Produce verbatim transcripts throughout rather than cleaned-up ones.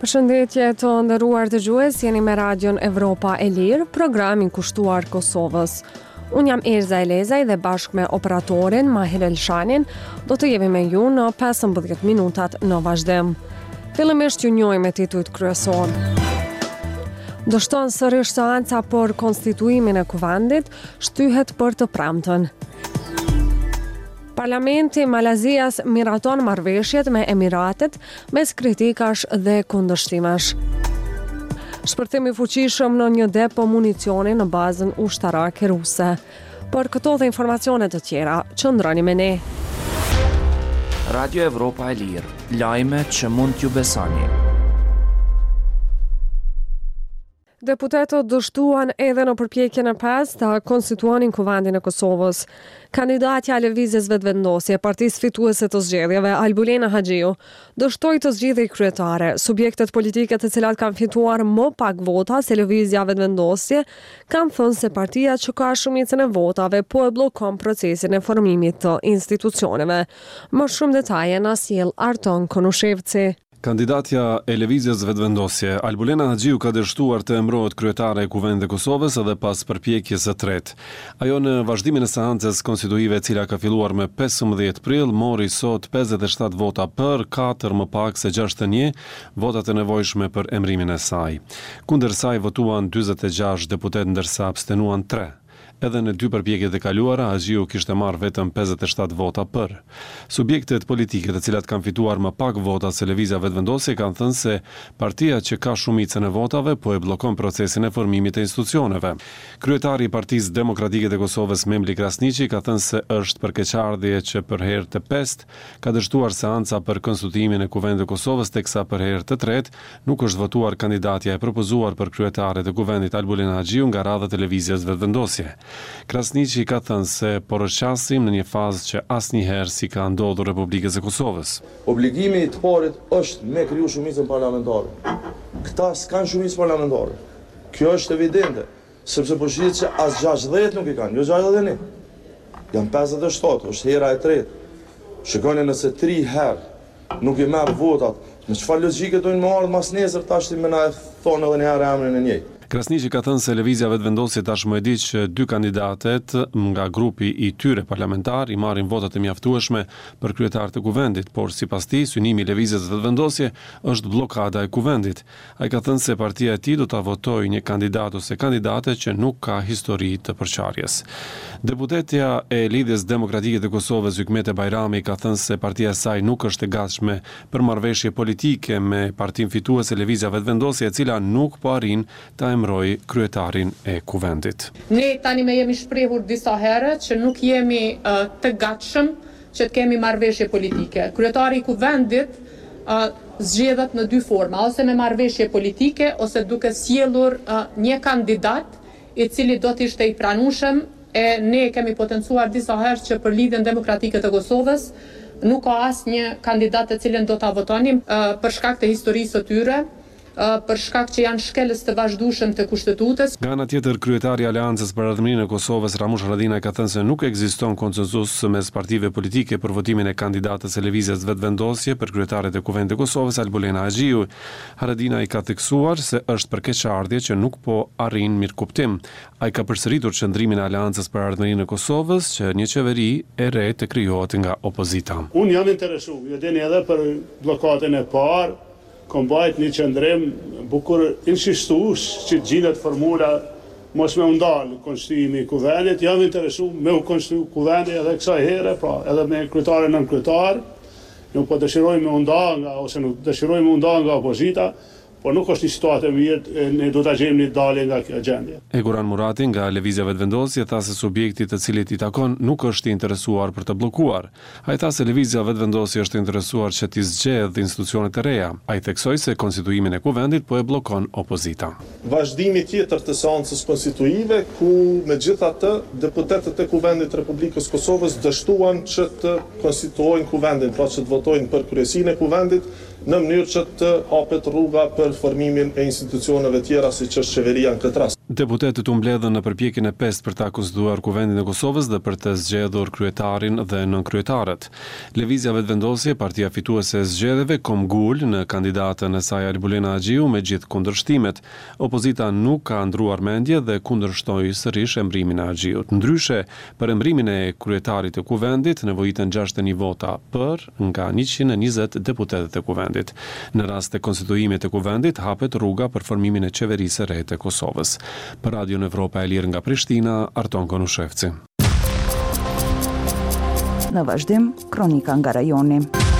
Përshëndetje të nderuar dëgjues, jeni me Radion Evropa e Lirë, programin kushtuar Kosovës. Unë jam Erza Elezaj dhe bashkë me operatorin Mahir Elshanin do të jemi me ju në pesëmbëdhjetë minutat në vazhdim. Fillimisht ju njohim me titujt kryesor. Dështon sërish seanca për konstituimin e kuvendit, shtyhet për të premten. Parlamenti Malazias miraton marrëveshjet me Emiratet mes kritikash dhe kundërshtimesh. Shpërthim i fuqishëm në një depo municioni në bazën ushtarake ruse. Për këto dhe informacionet të tjera, qëndroni me ne. Radio Evropa e Lirë, lajme që mund t'ju besoni. Deputetët dështuan edhe në përpjekjen e pesë ta konstituonin kuvendin e Kosovës. Kandidatja e Lëvizjes Vetëvendosje, partisë fituese të zgjedhjeve, Albulena Haxhiu, dështoi të zgjidhej kryetare. Subjektet politike të cilat kanë fituar më pak vota se Lëvizja Vetëvendosje kanë thënë se partia që ka shumicën e votave po e bllokon procesin e formimit të institucioneve. Më shumë detaje na sjell Arton Konushevci. Kandidatja e Lëvizjes Vetëvendosje, Albulena Haxhiu, ka dështuar të emërohet kryetare e Kuvendit të Kosovës edhe pas përpjekjes së tretë. Ajo në vazhdimin e seancës konstituive, e cila ka filluar me pesëmbëdhjetë prill, mori sot pesëdhjetë e shtatë vota për, katër më pak se gjashtëdhjetë e një votat e nevojshme për emrimin e saj. Kundër saj votuan dyzet e gjashtë deputet ndërsa abstenuan tre. Edhe në dy përpjekjet e kaluara, Haxhiu kishte marrë vetëm pesëdhjetë e shtatë vota për. Subjektet politike të cilat kanë fituar më pak vota se Lëvizja Vetëvendosje kanë thënë se partia që ka shumicën e votave po e bllokon procesin e formimit të institucioneve. Kryetari i Partisë Demokratike të Kosovës, Memli Krasniqi, ka thënë se është përkeqardhje që për herë të pestë ka dështuar seanca për konstituimin e Kuvendit të Kosovës, teksa për herë të tretë nuk është votuar kandidatja e propozuar për kryetare të kuvendit Albulena Haxhiu nga radhët e Lëvizjes Vetëvendosje. Krasniqi ka thënë se poroshasim në një fazë që asnjëherë si ka ndodhur Republikës së Kosovës. Obligimi i të parit është me kriju shumicën parlamentare. Këta s'kan shumicë parlamentare. Kjo është evidente, sepse po shihet që as gjashtëdhjetë nuk i kanë, jo gjashtëdhjetë e një. Janë pesëdhjetë e shtatë, është hera e tretë. Shikoni nëse tri herë nuk i merr votat, në çfarë logjike do të marrë mas nesër tash më na e thonë edhe një herë emrin e njëjtë. Krasniqi ka thënë se Lëvizja Vetëvendosje tashmë e di që dy kandidatet nga grupi i tyre parlamentar i marrin votat e mjaftueshme për kryetar të kuvendit, por sipas tij synimi i Lëvizjes Vetëvendosje është bllokada e kuvendit. Ai ka thënë se partia e tij do ta votojë një kandidat ose kandidate që nuk ka histori të përçarjes. Deputetja e Lidhjes Demokratike të Kosovës, Hykmete Bajrami, ka thënë se partia e saj nuk është e gatshme për marrëveshje politike me partinë fituese Lëvizja Vetëvendosje, e cila nuk po arrin ta emëroj kryetarin e kuvendit. Ne tani me jemi shprehur disa herë që nuk jemi uh, të gatshëm që të kemi marrëveshje politike. Kryetari i kuvendit uh, zgjedhet në dy forma, ose me marrëveshje politike ose duke sjellur uh, një kandidat i cili do të ishte i pranueshëm. E ne kemi potencuar disa herë që për Lidhjen Demokratike të Kosovës nuk ka asnjë kandidat të cilën do ta votonim uh, për shkak të historisë së tyre, për shkak që janë shkelës të vazhdueshëm të kushtetutës. Nga ana tjetër, kryetari i Aleancës për Ardhmërinë e Kosovës, Ramush Haradinaj, ka thënë se nuk ekziston konsensus mes partive politike për votimin e kandidatës e Lëvizjes Vetëvendosje për kryetaret e Kuvendit të Kosovës, Albulena Haxhiu. Haradinaj ka theksuar se është përkeqardhje që nuk po arrin mirëkuptim. Ai ka përsëritur qëndrimin e Aleancës për Ardhmërinë e Kosovës që një qeveri e re të krijohet nga opozita. Unë jam interesuar, ju dini edhe për bllokatën e parë, kom bajt një qëndrim bukur insistus që gjidet formula mos me undalë konstituimi i kuvendit. Jam interesu me u konstituu kuvendit edhe kësaj here, pra edhe me kryetare nën kryetar. Nuk po dëshirojmë me unda nga, ose nuk dëshirojmë me unda nga opozita, por nuk është një situatë e mirë, ne do ta gjejmë një dalje nga kjo gjendje. Eguran Murati nga Lëvizja Vetëvendosje tha se subjekti të cilit i takon nuk është i interesuar për të bllokuar. Ai tha se Lëvizja Vetëvendosje është interesuar që të zgjedhë institucionet e reja. Ai theksoi se konstituimin e kuvendit po e bllokon opozita. Vazhdimi tjetër të seancës konstituive ku megjithatë deputetët e Kuvendit të Republikës Kosovës dështuan që të konstituojnë kuvendin, pra që të votojnë për kryesinë e kuvendit në mënyrë që të hapet rruga për formimin e institucioneve tjera siç është qeveria në këtë rast. Deputetët u mbledhën në përpjekjen e pestë për ta konstituar Kuvendin e Kosovës dhe për të zgjedhur kryetarin dhe nënkryetarët. Lëvizja Vetëvendosje, partia fituese e zgjedhjeve, Komgul, në kandidatën e saj Albulena Haxhiu me gjithë kundërshtimet. Opozita nuk ka ndruar mendje dhe kundërshtoi sërish emërimin e Haxhiut. Ndryshe, për emërimin e kryetarit të Kuvendit nevojiten gjashtëdhjetë e një vota për nga njëqind e njëzet deputetët e Kuvendit. Në rast të konstituimit të Kuvendit hapet rruga për formimin e qeverisë së re të Kosovës. Për Radion Evropa e Lirë nga Prishtina, Arton Konushevci. Në vazhdim, kronika nga rajoni.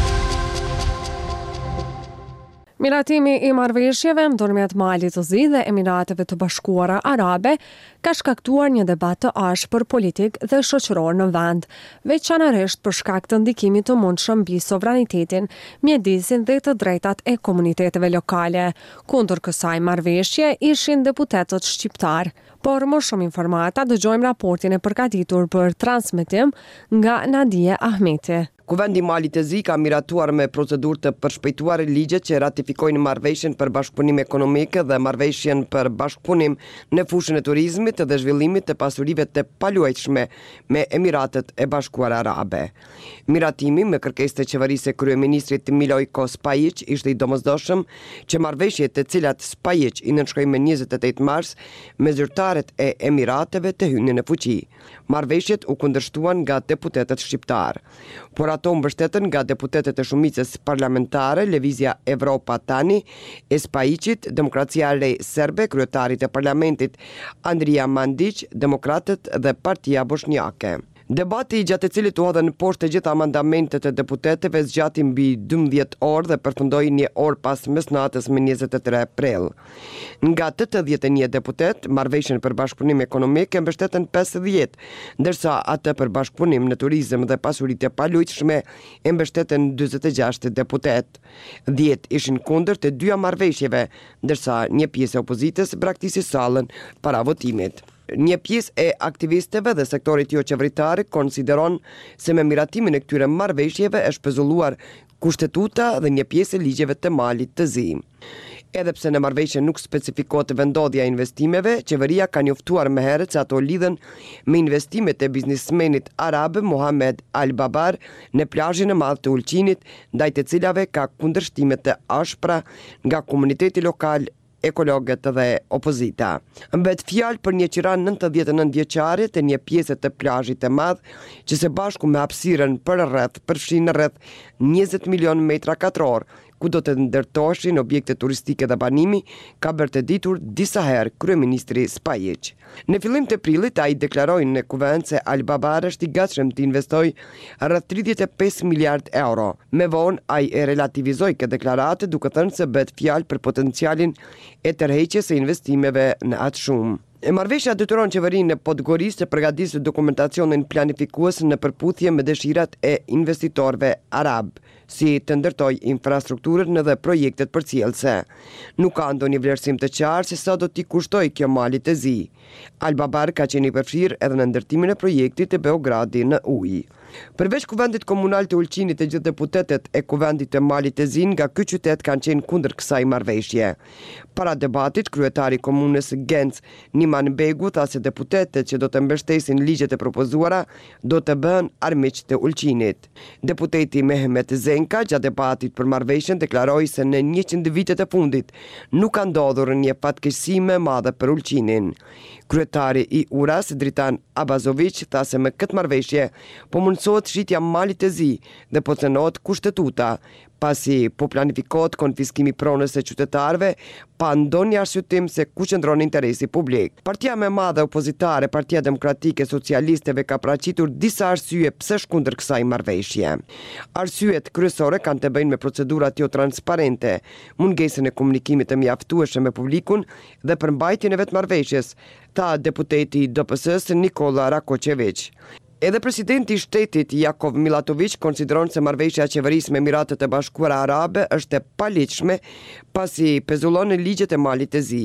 Miratimi i marrëveshjeve ndërmjet Malit të Zi dhe Emirateve të Bashkuara Arabe ka shkaktuar një debat të ashpër politik dhe shoqëror në vend, veçanërisht për shkak të ndikimit të mundshëm mbi sovranitetin, mjedisin dhe të drejtat e komuniteteve lokale. Kundër kësaj marrëveshje ishin deputetët shqiptar. Por më shumë informata dëgjojmë raportin e përgatitur për transmetim nga Nadia Ahmeti. Kuvendi Malit të Zi ka miratuar me procedurë të përshpejtuar ligjet që ratifikojnë marrëveshjen për bashkëpunim ekonomik dhe marrëveshjen për bashkëpunim në fushën e turizmit dhe zhvillimit të pasurive të paluajtshme me Emiratet e Bashkuara Arabe. Miratimi me kërkesë të qeverisë së kryeministrit Milojko Spajić ishte i domosdoshëm që marrëveshjet të cilat Spajić i nënshkroi me njëzet e tetë mars me zyrtarët e Emirateve të hynin në fuqi. Marrëveshjet u kundërshtuan nga deputetët shqiptar, por ato mbështeten nga deputetët e shumicës parlamentare, Lëvizja Evropa Tani, e Spajićit, Demokracia e Re Serbe, kryetarit e parlamentit Andrija Mandić, Demokratët dhe Partia Bosnjake. Debati i gjatë e cilit u hodhen poshtë të gjitha amandamentet e deputetëve zgjati mbi dymbëdhjetë orë dhe përfundoi një orë pas mesnatës me njëzet e tre prill. Nga tetëdhjetë e një deputet, marrëveshjen për bashkëpunim ekonomik e mbështeten pesëdhjetë, ndërsa atë për bashkëpunim në turizëm dhe pasuritë e paluajtshme e mbështeten dyzet e gjashtë deputet. dhjetë ishin kundër të dyja marrëveshjeve, ndërsa një pjesë e opozitës braktisi sallën para votimit. Një pjesë e aktivistëve dhe sektorit jo qeveritar konsideron se me miratimin e këtyre marrëveshjeve është pezulluar kushtetuta dhe një pjesë e ligjeve të Malit të Zi. Edhe pse në marrëveshje nuk specifikohet vendodhja e investimeve, qeveria ka njoftuar më herët se ato lidhen me investimet e biznismenit arab Mohamed Al-Babar në plazhin e madh të Ulqinit, ndaj të cilave ka kundërshtime të ashpra nga komuniteti lokal, ekologët dhe opozita. Mbet fjalë për një qiran nëntëdhjetë e nëntë vjeçare të një pjesë të plazhit të madh, që së bashku me hapësirën për rreth përfshin rreth njëzet milion metra katror, ku do të ndërtoheshin objekte turistike dhe banimi, ka bërë të ditur disa herë kryeministri Spajić. Në fillim të prillit ai deklaroi në kuvend se Al-Babar është i gatshëm të investojë rreth tridhjetë e pesë miliard euro. Me vonë ai e relativizoi këtë deklaratë duke thënë se bëhet fjalë për potencialin e tërheqjes së investimeve në atë shumë. E marrëveshja detyron qeverinë e Podgorisë të përgatisë dokumentacionin planifikues në përputhje me dëshirat e investitorëve arab, si të ndërtoj infrastrukturën dhe projektet përcjellëse. Nuk ka ndonjë vlerësim të qartë se sa do t'i kushtoj kjo Malit të Zi. Al-Babar ka qenë i përfshirë edhe në ndërtimin e projektit të Beogradi në ujë. Përveç kuvendit komunal të Ulqinit, të gjithë deputetet e kuvendit të Malit të Zi nga ky qytet kanë qenë kundër kësaj marrëveshje. Para debatit, kryetari i komunës Genc, Niman Begu, tha se deputetet që do të mbështesin ligjet e propozuara do të bëhen armiq të Ulqinit. Deputeti Mehmet Zenka, gjatë debatit për marrëveshjen, deklaroi se në njëqind vitet e fundit nuk ka ndodhur një fatkeqësi më e madhe për Ulqinin. Kryetari i Uras, Dritan Abazović, tha se me këtë marrëveshje po mundësohet shitja Malit të Zi dhe po cënohet kushtetuta, pasi po planifikohet konfiskimi pronës së qytetarëve pa ndonjë arsyetim se ku qëndron interesi publik. Partia më e madhe opozitare, Partia Demokratike Socialisteve, ka paraqitur disa arsye pse është kundër kësaj marrëveshje. Arsyet kryesore kanë të bëjnë me procedurat jo transparente, mungesën e komunikimit të mjaftueshëm me publikun dhe përmbajtjen e vetë marrëveshjes, tha deputeti i D P S-s Nikola Rakočević. Edhe presidenti i shtetit Jakov Milatović konsideron se marrëveshja e qeverisë me Emiratet e Bashkuara Arabe është e paligjshme pasi pezullon në ligjet e Malit të Zi.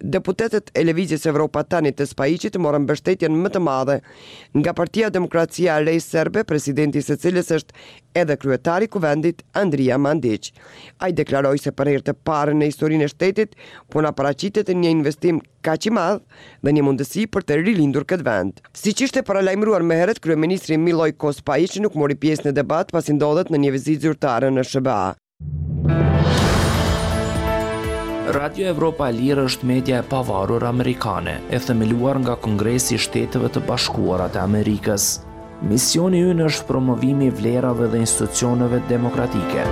Deputetët e Lëvizjes Evropatane të Spaiqit morën mbështetjen më të madhe nga Partia Demokracia Lej Serbe, presidenti së cilës është edhe kryetari i kuvendit Andrija Mandić. Ai deklaroi se për herë të parë në historinë e shtetit puna paraqitet një investim kaq i madh dhe një mundësi për të rilindur këtë vend. Siç ishte paralajmëruar më herët, kryeministri Milojko Spajić nuk mori pjesë në debat pasi ndodhet në një vizitë zyrtare në S B A. Radio Evropa e Lirë është media e pavarur amerikane, e themeluar nga Kongresi i Shteteve të Bashkuara të Amerikës. Misioni ynë është promovimi i vlerave dhe institucioneve demokratike.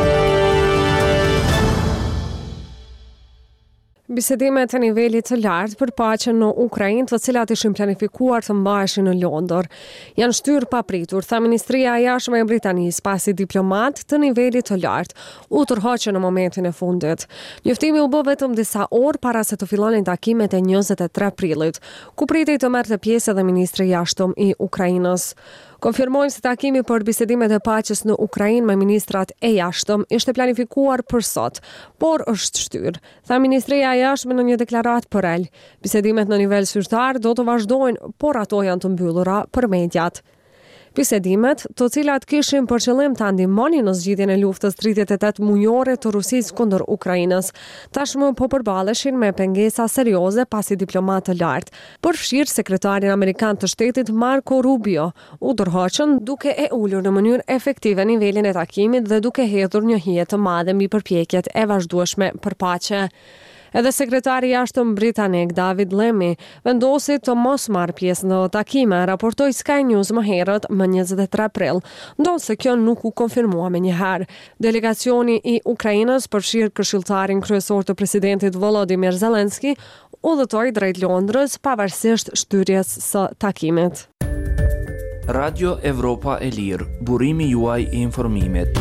Bisedimet të nivelit të lartë për paqen në Ukrainë, të cilat ishin planifikuar të mbaheshin në Londër, janë shtyrë papritur, tha Ministria e Jashtme e Britanisë, pasi diplomat të nivelit të lartë u tërhoqën në momentin e fundit. Njoftimi u bë vetëm disa orë para se të fillonin takimet e njëzet e tre prillit, ku pritej të merrte pjesë edhe ministri i jashtëm i Ukrainës. Konfirmojnë se takimi për bisedimet e paqes në Ukrainë me ministrat e jashtëm ishte planifikuar për sot, por është shtyrë, tha Ministria e Jashtme në një deklaratë për el. Bisedimet në nivel zyrtar do të vazhdojnë, por ato janë të mbyllura për mediat. Bisedimet, të cilat kishin për qëllim të ndihmonin në zgjidhjen e luftës tridhjetë e tetë mujore të Rusisë kundër Ukrainës, tashmë po përballeshin me pengesa serioze pasi diplomatë të lartë, përfshirë sekretarin amerikan të shtetit Marco Rubio, u tërhoqën duke e ulur në mënyrë efektive nivelin e takimit dhe duke hedhur një hije të madhe mbi përpjekjet e vazhdueshme për paqe. Edhe sekretari i jashtëm britanik David Lammy vendosi të mos marrë pjesë në takime, raportoi Sky News më herët më njëzet e tre prill, ndonse kjo nuk u konfirmua me njëherë. Delegacioni i Ukrainës përfshirë këshilltarin kryesor të presidentit Volodymyr Zelensky udhëtoi drejt Londrës pavarësisht shtyrjes së takimit. Radio Evropa e Lirë, burimi juaj i informimit.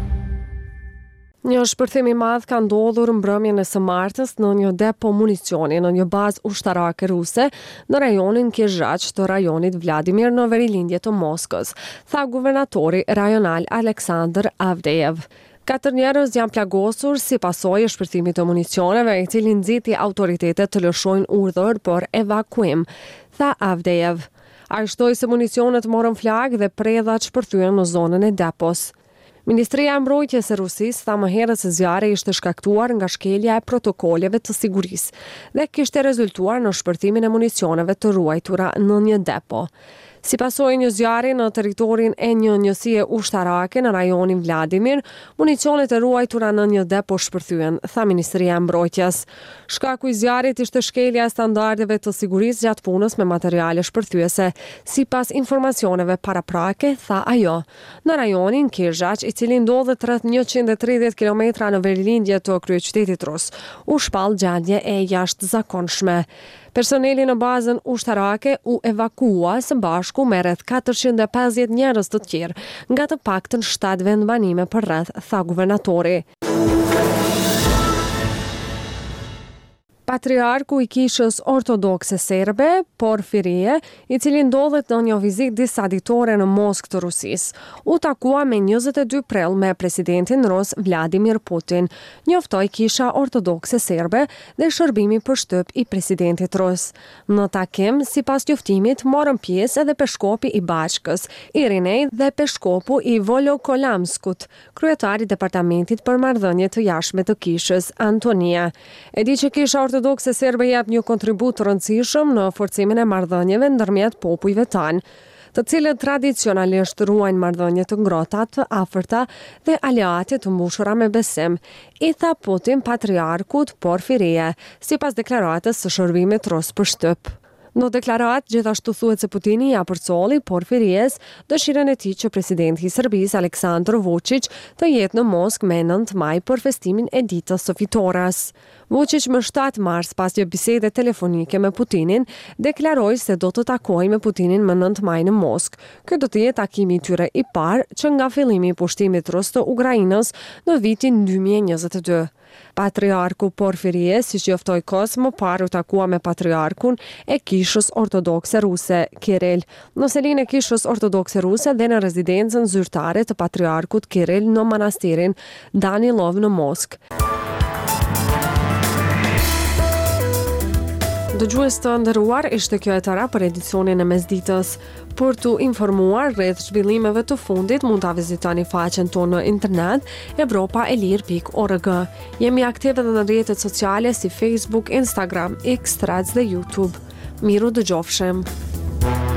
Një shpërthim i madh ka ndodhur mbrëmjen e së martës në një depo municioni në një bazë ushtarake ruse në rajonin Kizhach të rajonit Vladimir në verilindje të Moskës, tha guvernatori rajonal Aleksandr Avdejev. Katër njerëz janë plagosur si pasojë e shpërthimit të municioneve, i cili nxiti autoritetet të lëshojnë urdhër për evakuim, tha Avdejev. Ai shtoi se municionet morën flag dhe predhat shpërthyen në zonën e depos. Ministria e Mbrojtjes së Rusisë tha më herët se zjarri ishte shkaktuar nga shkelja e protokoleve të sigurisë dhe kishte rezultuar në shpërtimin e municioneve të ruajtura në një depo. Si pasojë një zjarri në territorin e një njësie ushtarake në rajonin Vladimir, municionet e ruajtura në një depo shpërthyen, tha Ministria e Mbrojtjes. Shkaku i zjarrit ishte shkelja e standardeve të sigurisë gjatë punës me materiale shpërthyese, sipas informacioneve paraprake, tha ajo. Në rajonin Kizhach, i cili ndodhet rreth njëqind e tridhjetë kilometra në verilinje të kryeqytetit rus, u shpall gjendje e jashtëzakonshme. Personeli në bazën ushtarake u evakua së bashku me rreth katërqind e pesëdhjetë njerëz të tjerë, nga të paktën shtatë vendbanime për rreth, tha guvernatori. Patriarku i Kishës Ortodokse Serbe, Porfirie, i cili ndodhet në një vizitë disa ditore në Moskë të Rusisë, u takua me njëzet e dy prill me presidentin rus Vladimir Putin, njoftoi Kisha Ortodokse Serbe dhe shërbimi për shtyp i presidentit rus. Në takim, sipas njoftimit, morën pjesë edhe peshkopi i Bashkës, Irinej dhe peshkopu i Volokolamskut, kryetari i departamentit për marrëdhënie të jashtme të Kishës, Antonia. E di që Kisha Ortodokse Serbe jep një kontribut të rëndësishëm në forcimin e marrëdhënieve ndërmjet popujve tanë, të cilët tradicionalisht ruajnë marrëdhënie të ngrohta, të afërta dhe aleate të mbushura me besim, i tha Putin patriarkut Porfirie, sipas deklaratës së shërbimit rus për shtyp. Në deklarat, gjithashtu thuhet se Putini ja përcolli Porfiries dëshirën e tij që presidenti i Serbisë Aleksandar Vučić të jetë në Moskë me nëntë maj për festimin e ditës së fitores. Vučić më shtatë mars, pas një bisede telefonike me Putinin, deklaroi se do të takojë me Putinin më nëntë maj në Moskë. Ky do të jetë takimi i tyre i parë që nga fillimi i pushtimit rus të Ukrainës në vitin dy mijë e njëzet e dy. Patriarku Porfirie, si që joftoi kohës më parë, u takua me patriarkun e Kishës Ortodokse Ruse, Kirill, në selinë e Kishës Ortodokse Ruse dhe në rezidencën zyrtare të patriarkut Kirill në manastirin Danilov në Moskë. Dëgjues të nderuar, ishte kjo e tëra për edicionin e mesditës. Për të informuar rreth zhvillimeve të fundit, mund ta vizitoni faqen tonë në internet evropa e lir pikë org. Jemi aktiv edhe në rrjetet sociale si Facebook, Instagram, X, Threads dhe YouTube. Miru dëgjofshim.